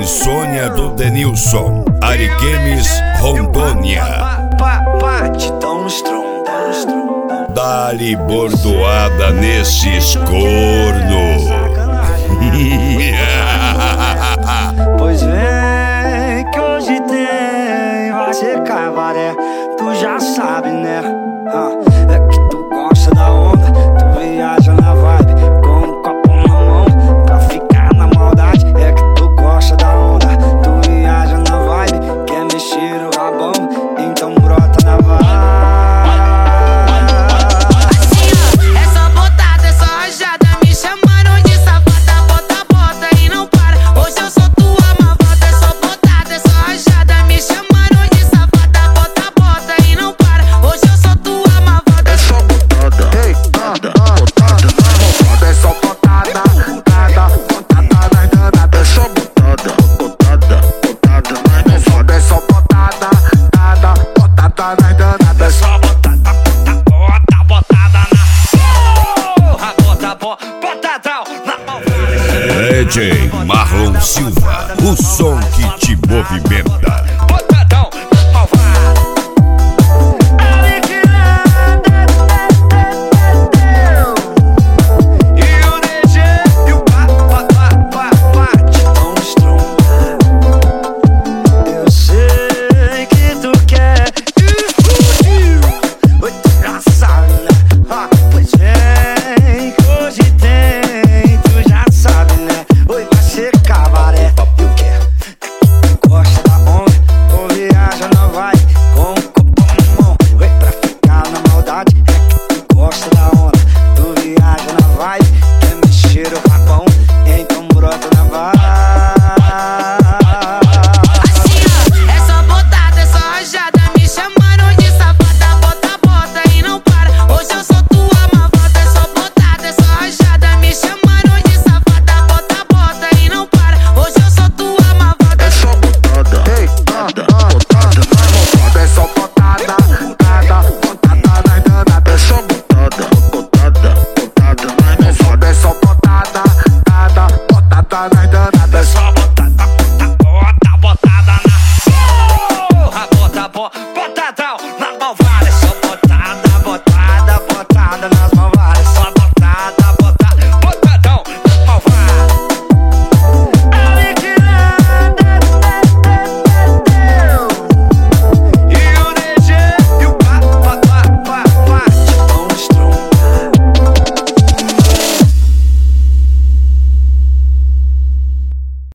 Insônia do Denilson, Ariquemes, Rondônia. Batidão estronda. Dá-lhe bordoada nesses corno. Pois vem que hoje tem, vai ser cabaré, tu já sabe, né? É que tu gosta da onda, tu viaja na vibe com um copo na mão pra ficar na maldade. É que tu gosta da onda, tu viaja na vibe, quer mexer o rabão, então brota na vibe. DJ Marlon Silva, o som que te movimenta.